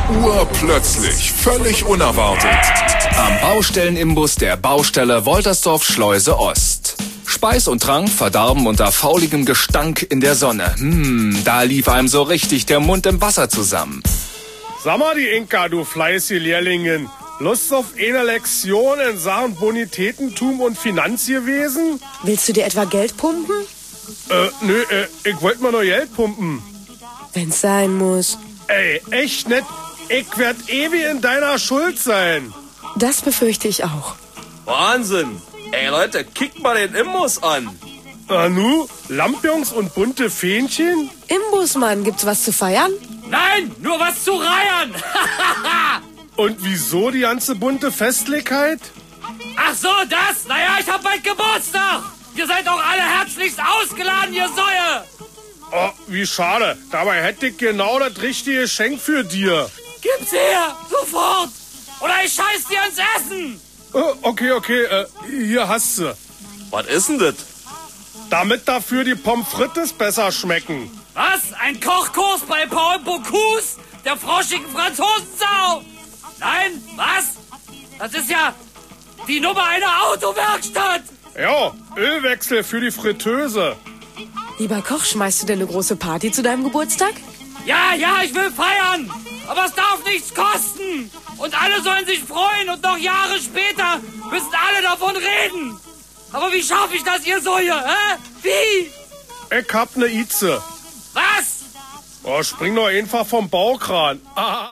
Urplötzlich, völlig unerwartet. Am Baustellenimbus der Baustelle Woltersdorf-Schleuse Ost. Speis und Trank verdarben unter fauligem Gestank in der Sonne. Da lief einem so richtig der Mund im Wasser zusammen. Sag mal, die Inka, du fleißige Lehrlingin. Lust auf eine Lektion in Sachen Bonitätentum und Finanzgewesen? Willst du dir etwa Geld pumpen? Nö, ich wollte mal nur Geld pumpen. Wenn's sein muss. Ey, echt nicht? Ich werd ewig in deiner Schuld sein. Das befürchte ich auch. Wahnsinn! Ey Leute, kickt mal den Imbus an. Nu, Lampions und bunte Fähnchen? Imbusmann, gibt's was zu feiern? Nein, nur was zu reiern. Und wieso die ganze bunte Festlichkeit? Ach so, das? Naja, ich hab bald Geburtstag. Ihr seid auch alle herzlichst ausgeladen, ihr Säue. Oh, wie schade. Dabei hätte ich genau das richtige Geschenk für dir. Gib's her, sofort. Oder ich scheiß dir ins Essen. Okay, hier hast du. Was ist denn das? Damit dafür die Pommes frites besser schmecken. Was? Ein Kochkurs bei Paul Bocuse, der froschigen Franzosensau? Nein, was? Das ist ja die Nummer einer Autowerkstatt. Ja, Ölwechsel für die Fritteuse. Lieber Koch, schmeißt du denn eine große Party zu deinem Geburtstag? Ja, ich will feiern. Aber es darf nichts kosten. Und alle sollen sich freuen und noch Jahre später müssen alle davon reden. Aber wie schaffe ich das, ihr Säue? Wie? Ich hab ne Itze. Was? Oh, spring doch einfach vom Baukran.